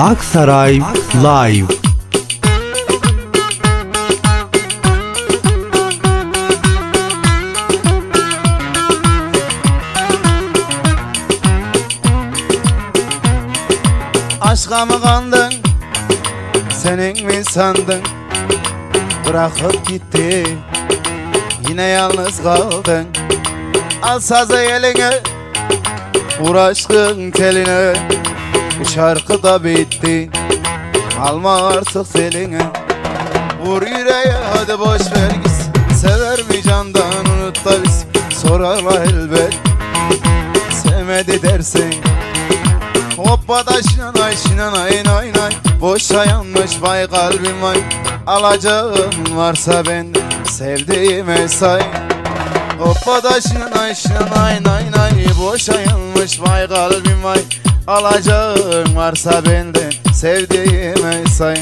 Aksaray Live. Aşka mı kandın, senin mi sandın? Bırakıp gitti, yine yalnız kaldın. Al sazı eline, vur aşkın teline. Bu şarkı da bitti, alma artık eline. Vur yüreğe, hadi boş ver gitsin. Sever mi candan, unut da biz sorarlar elbet. Sevmedi dersin, hoppa da şinanay şinanay nay nay. Boşa yanmış vay kalbim vay. Alacağın varsa benden, sevdiğime say. Hoppa da şinanay şinanay nay nay. Boşa yanmış vay kalbim vay. Alacağın varsa benden, sevdiğime say.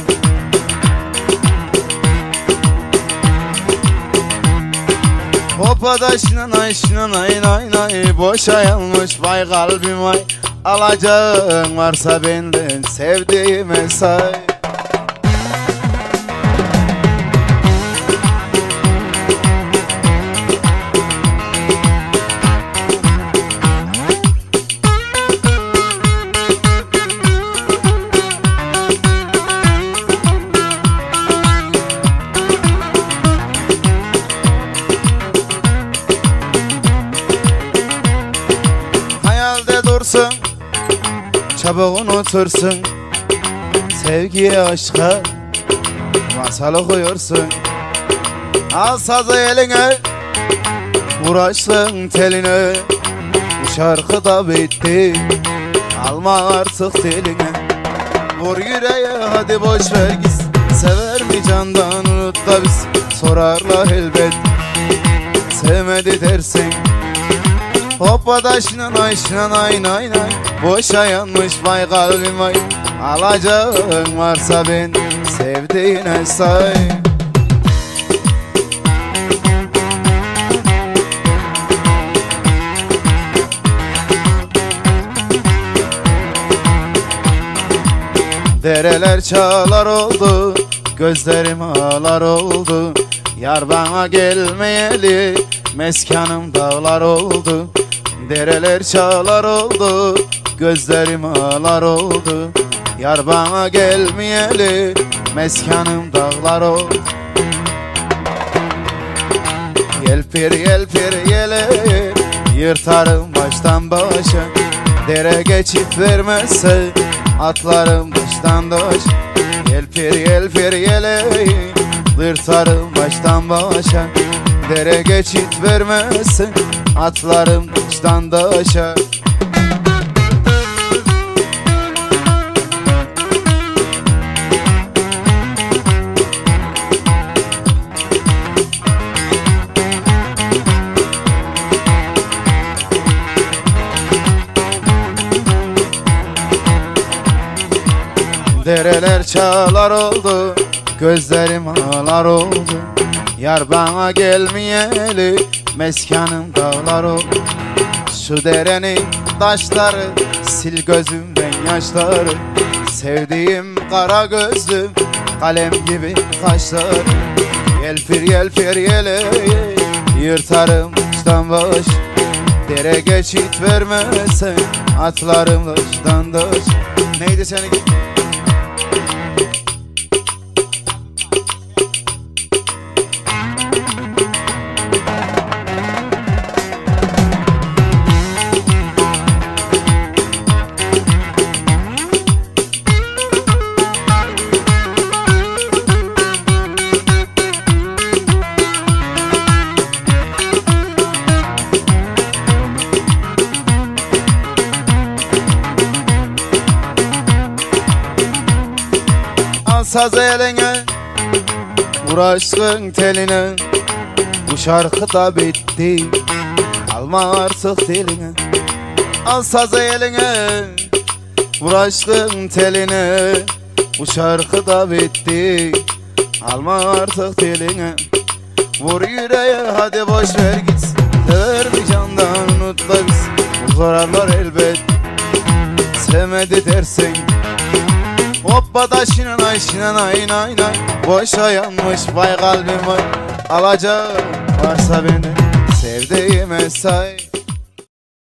Hoppa da şinanay şinanay nay nay. Boşa yanmış vay kalbim vay. Alacağın varsa benden, sevdiğime say. Hayalde dursun, çabuk unutursun. Sevgiye, aşka masal okuyorsun. Al sazı eline, vur aşkın teline. Bu şarkı da bitti, alma artık diline. Vur yüreğe, hadi boş ver gitsin. Sever mi candan, unut da biz sorarlar elbet. Sevmedi dersin, hoppa da şinanay şinanay nay nay. Boşa yanmış vay kalbim vay. Alacağın varsa ben, sevdiğine say. Dereler çağlar oldu, gözlerim ağlar oldu. Yar bana gelmeyeli, meskanım dağlar oldu. Dereler çağlar oldu, gözlerim ağlar oldu. Yar bana gelmeyeli, meskanım dağlar oldu. Yelpir yelpir yele, yırtarım baştan başa. Dere geçit vermezse, atlarım baştan doş. Yelpir yelpir yele, yırtarım baştan başa. Dere geçit vermezse, atlarım baştan doşa. Dereler çağlar oldu, gözlerim ağlar oldu. Yar bana gelmeyeli, meskanım dağlar oldu. Şu derenin taşları, sil gözümden yaşları. Sevdiğim kara gözlüm, kalem gibi kaşları. Yelpir yelpir yele, yırtarım baştan baş. Dere geçit vermezsen, atlarım baştan doş. Neydi seninki? Al saz eline, vur aşkın teline. Bu şarkı da bitti, alma artık diline. Al saz eline, vur aşkın teline. Bu şarkı da bitti, alma artık diline. Vur yüreğe, hadi boş ver gitsin. Sever mi candan, unut da biz sorarlar elbet. Sevmedi dersin, Hoppata şinanay şinanay nay nay. Boşa yanmış vay kalbim vay. Alacağım varsa beni sevdiğime say.